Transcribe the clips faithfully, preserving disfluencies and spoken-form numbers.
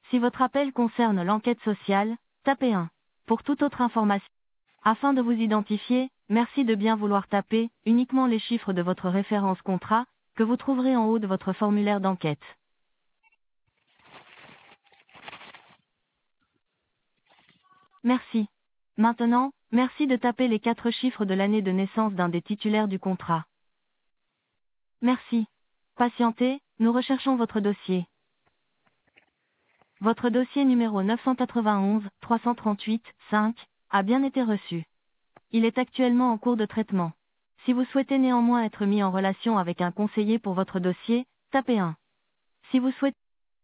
Si votre appel concerne l'enquête sociale, tapez un. Pour toute autre information, afin de vous identifier, merci de bien vouloir taper uniquement les chiffres de votre référence contrat, que vous trouverez en haut de votre formulaire d'enquête. Merci. Maintenant, merci de taper les quatre chiffres de l'année de naissance d'un des titulaires du contrat. Merci. Patientez, nous recherchons votre dossier. Votre dossier numéro neuf cent quatre-vingt-onze trois cent trente-huit cinq a bien été reçu. Il est actuellement en cours de traitement. Si vous souhaitez néanmoins être mis en relation avec un conseiller pour votre dossier, tapez un. Si vous souhaitez...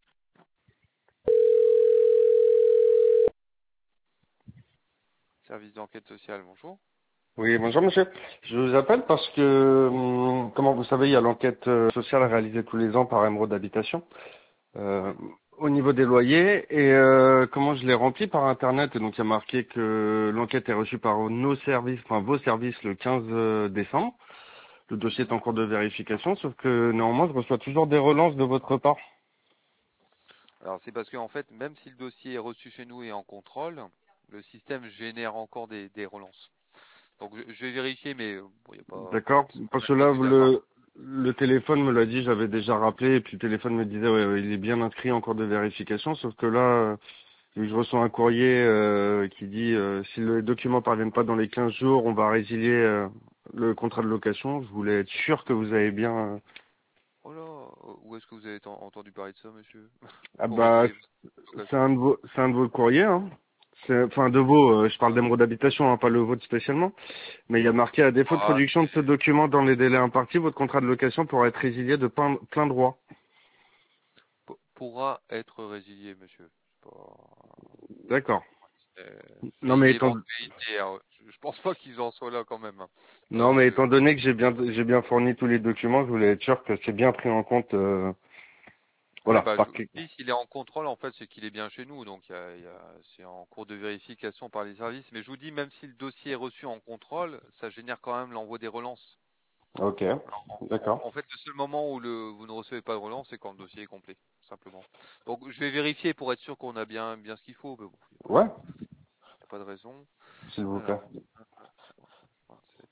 Service d'enquête sociale, bonjour. Oui, bonjour monsieur. Je vous appelle parce que, hum, comment vous savez, il y a l'enquête euh, sociale réalisée tous les ans par Emeraude Habitation Oui. euh, au niveau des loyers et euh, comment je l'ai rempli par internet et donc il y a marqué que l'enquête est reçue par nos services, enfin vos services le quinze décembre. Le dossier est Mhm. en cours de vérification, sauf que néanmoins je reçois toujours des relances de votre part. Alors c'est parce qu'en fait, même si le dossier est reçu chez nous et en contrôle, le système génère encore des, des relances. Donc je, je vais vérifier, mais euh, bon, y a pas, D'accord. c'est pas Parce que là, inquiétude à avoir. le, le téléphone me l'a dit, j'avais déjà rappelé, et puis le téléphone me disait, ouais, ouais, il est bien inscrit en cours de vérification, sauf que là, euh, je reçois un courrier euh, qui dit, euh, si les documents parviennent pas dans les quinze jours, on va résilier euh, le contrat de location. Je voulais être sûr que vous avez bien... euh, Oh là, euh, où est-ce que vous avez en- entendu parler de ça, monsieur? Ah Pour bah, résilier votre c'est location. un de vos, c'est un de vos courriers, hein. C'est- Enfin, de vos, euh, je parle d'émeraude d'habitation, hein, pas le vôtre spécialement. Mais il y a marqué, à défaut de Ah, production de ce document dans les délais impartis, votre contrat de location pourra être résilié de plein, plein droit. P- pourra être résilié, monsieur. C'est pas- D'accord. euh, c'est Non une mais étant, éventualité, hein. Je, je pense pas qu'ils en soient là quand même, hein. non mais Euh, étant donné que j'ai bien, j'ai bien fourni tous les documents, je voulais être sûr que c'est bien pris en compte. euh, Oui, voilà. bah, je Par... vous dis, s'il est en contrôle, en fait, c'est qu'il est bien chez nous. Donc, il y a, il y a- c'est en cours de vérification par les services. Mais je vous dis, même si le dossier est reçu en contrôle, ça génère quand même l'envoi des relances. Ok. En, en- D'accord. en fait, le seul moment où le, vous ne recevez pas de relance, c'est quand le dossier est complet, simplement. Donc, je vais vérifier pour être sûr qu'on a bien, bien ce qu'il faut. Mais bon, il n'y a pas, Ouais. il y a pas de raison. S'il vous plaît. Alors, vingt-sept.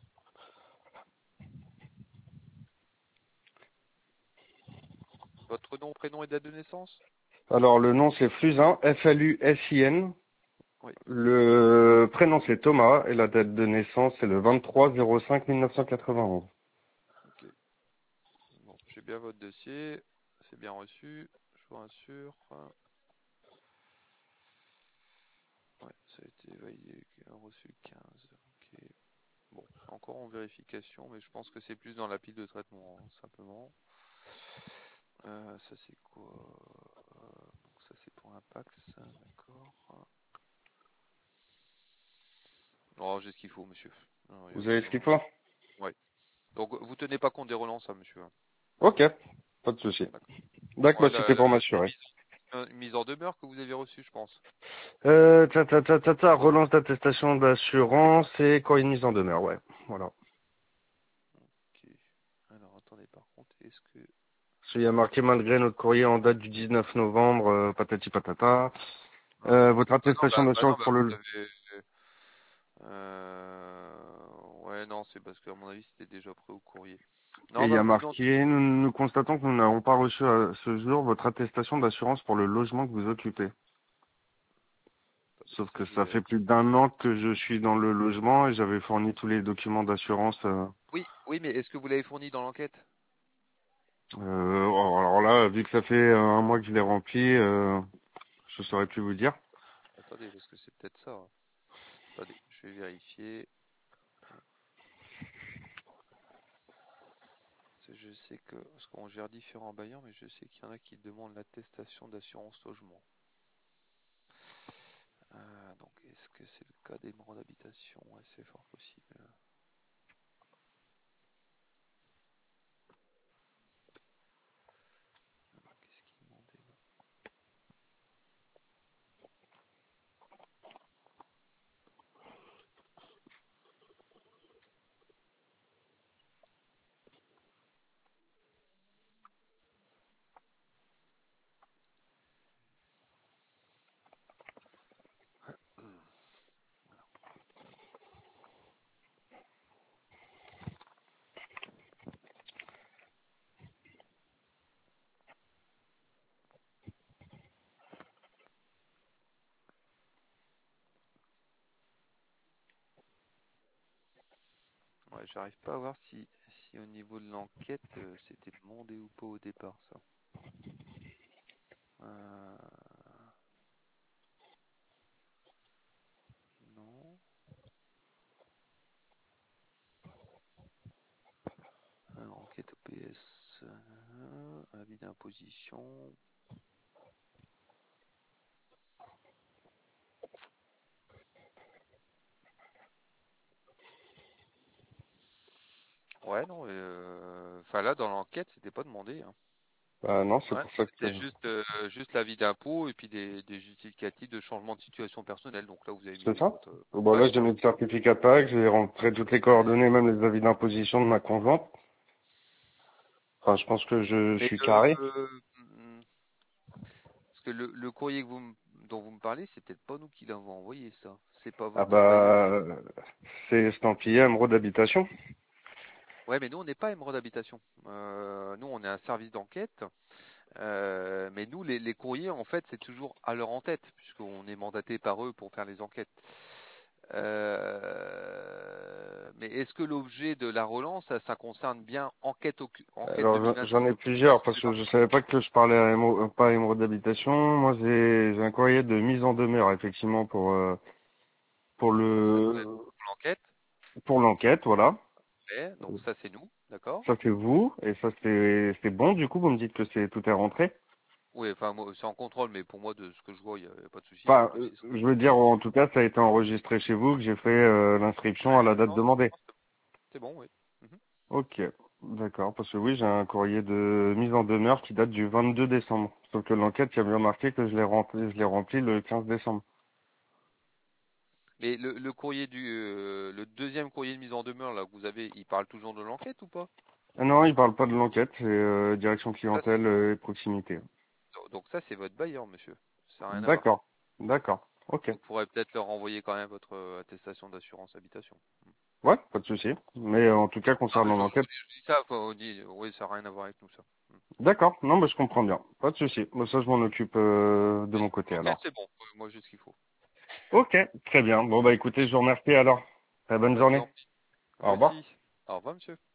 Votre nom, prénom et date de naissance? Alors le nom c'est Flusin, F L U S I N. Oui. Le prénom c'est Thomas et la date de naissance c'est le vingt-trois zéro cinq mille neuf cent quatre-vingt-onze. Ok. Bon, j'ai bien votre dossier. C'est bien reçu. Je vous rassure. Ouais, ça a été validé, reçu le quinze. Ok. Bon, c'est encore en vérification, mais je pense que c'est plus dans la pile de traitement, hein, simplement. Euh, ça c'est quoi? Euh, donc ça c'est pour un Pax, d'accord. Oh, j'ai ce qu'il faut, monsieur. Non, y a Vous avez pas... ce qu'il faut? Ouais. Donc vous tenez pas compte des relances, hein, monsieur. Ok. Pas de souci. D'accord. D'accord, Ouais, bah, la, c'était la- pour une, m'assurer. mise, une mise en demeure que vous avez reçue, je pense. Euh, ta, ta, ta, ta, ta, relance d'attestation d'assurance et quoi une mise en demeure, ouais. Voilà. Ok. Alors attendez, par contre, est-ce que... Il y a marqué malgré notre courrier en date du dix-neuf novembre, euh, patati patata. Ah Euh, oui. votre Bah non, attestation bah, bah non, d'assurance bah pour vous le... avez... Euh... Ouais, non, c'est parce qu'à mon avis, c'était déjà prêt au courrier. Et Non, il y bah a vous identifiez. marqué, nous, nous constatons que nous n'avons pas reçu à ce jour votre attestation d'assurance pour le logement que vous occupez. Attendez, Sauf ça que je vais ça fait plus vérifier. d'un an que je suis dans le logement et j'avais fourni tous les documents d'assurance. Euh, Oui, oui, mais est-ce que vous l'avez fourni dans l'enquête? euh, alors là, vu que ça fait euh, un mois que je l'ai rempli, euh, je saurais plus vous dire. Attendez, parce que c'est peut-être ça, hein. Attendez, je vais vérifier. Parce que je sais que, parce qu'on gère différents bailleurs, mais je sais qu'il y en a qui demandent l'attestation d'assurance logement. Euh, donc, est-ce que c'est le cas des membres d'habitation? Ouais, c'est fort possible. Alors, qu'est-ce qu'ils demandaient là? Ouais, j'arrive pas à voir si, si au niveau de l'enquête, euh, c'était demandé ou pas au départ, ça. Euh, Non. Alors, enquête O P S, euh, avis d'imposition. Ouais, non, euh, enfin là, dans l'enquête, c'était pas demandé, hein. Bah non, c'est Ouais, pour ça que... c'était juste, euh, juste l'avis d'impôt et puis des, des justificatifs de changement de situation personnelle. Donc là, vous avez C'est mis ça. votre. Bon, Ouais, là, j'ai mis le certificat de P A C, j'ai rentré toutes les coordonnées, même les avis d'imposition de ma conjointe. Enfin, je pense que je, je mais suis le, carré. hmm, parce que le, le courrier que vous, me- dont vous me parlez, c'est peut-être pas nous qui l'avons envoyé, ça. C'est pas Ah votre bailleur. bah, c'est estampillé Emeraude d'habitation. Ouais, mais nous, on n'est pas Émeraude d'habitation. Euh, nous, on est un service d'enquête. Euh, mais nous, les, les courriers, en fait, c'est toujours à leur en tête, puisqu'on est mandaté par eux pour faire les enquêtes. Euh, mais est-ce que l'objet de la relance, ça, ça concerne bien enquête, ocu- enquête Alors, j'en j'en deux mille vingt-six, ai plusieurs, occupation parce des que je parties? savais pas que je parlais à Émo- euh, pas à Emeraude d'habitation. Moi, j'ai j'ai un courrier de mise en demeure, effectivement, pour, euh, pour Donc ça doit être le, pour l'enquête. pour l'enquête, voilà. Ouais, donc ça, c'est nous, d'accord? Ça, c'est vous, et ça, c'est c'est bon, du coup, vous me dites que c'est tout est rentré. Oui, enfin, moi, c'est en contrôle, mais pour moi, de ce que je vois, il n'y a, y a pas de souci, votre Enfin, euh, dossier sera je veux dire, traité. en tout cas, ça a été enregistré chez vous, que j'ai fait euh, l'inscription à la date Non, demandée. c'est c'est bon, oui. Mhm. Ok, d'accord, parce que oui, j'ai un courrier de mise en demeure qui date du vingt-deux décembre. Sauf que l'enquête, il y a bien marqué que je l'ai rempli, je l'ai rempli le quinze décembre. Mais le, le courrier du, euh, le deuxième courrier de mise en demeure là que vous avez, il parle toujours de l'enquête ou pas? Ah non, il parle pas de l'enquête, c'est euh, direction Ça, c'est- clientèle euh, et proximité. donc ça, c'est votre bailleur, monsieur. Ça n'a rien à voir. D'accord, d'accord, ok. Vous pourrez peut-être leur envoyer quand même votre euh, attestation d'assurance habitation. Ouais, pas de souci. Mais euh, en tout cas, Non, mais concernant je, l'enquête, je dis ça, faut- on dit, oui, ça n'a rien à voir avec nous, ça. Mm. d'accord, non, mais je comprends bien. Pas de souci. Moi, ça, je m'en occupe euh, de mon côté Ok, alors. c'est bon. Euh, Moi, j'ai ce qu'il faut. Ok, très bien. Bon, bah écoutez, je vous remercie alors. Très bonne Bah, je vous journée. en prie. Au Vous revoir. aussi. Au revoir, monsieur.